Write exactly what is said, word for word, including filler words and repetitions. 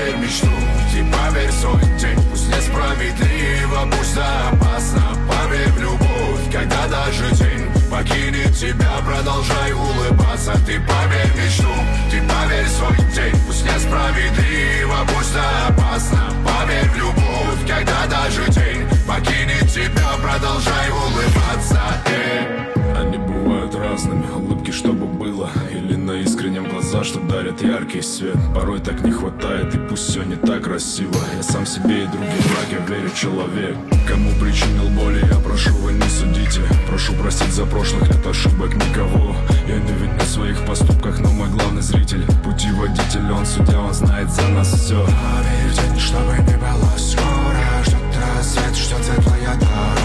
поверь в мечту, ты поверь в свой день. Пусть несправедливо, пусть опасно, поверь в любовь, когда даже день покинет тебя, продолжай улыбаться. Ты поверь в мечту, ты поверь в свой день. Пусть несправедливо, пусть опасно, поверь в любовь, когда даже день покинет тебя, продолжай улыбаться. Эй. Они бывают разными, улыбки, чтобы было, или на искреннем глаза, что дарят яркий свет. Порой так не хватает, и пусть все не так красиво. Я сам себе и другим враг, я верю в человек. Кому причинил боль, я прошу, вы не судите. Прошу простить за прошлых лет ошибок никого. Я не виню в своих поступках, но мой главный зритель, путеводитель, он судья, он знает за нас все. Поверь в день, чтобы не было скоро, ждет рассвет, ждет светлая дорога.